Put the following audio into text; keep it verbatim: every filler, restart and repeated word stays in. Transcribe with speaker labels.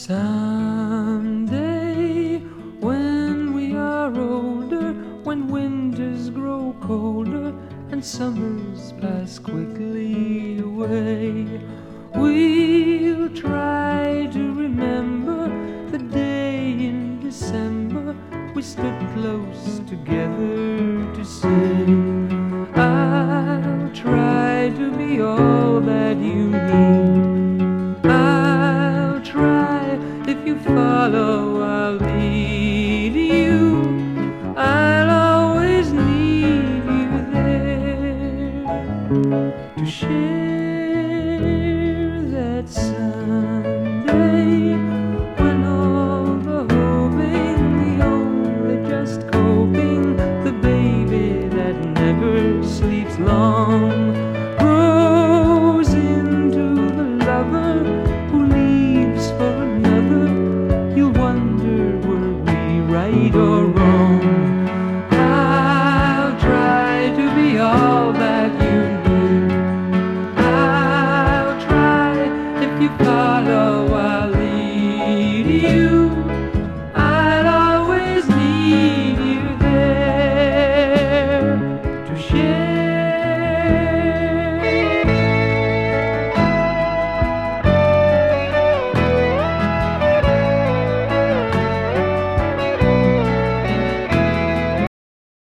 Speaker 1: Someday, when we are older, when winters grow colder and summers pass quickly away, we'll try to remember the day in December we stood close together to say, I'll try to be all that you need. I'll try if you follow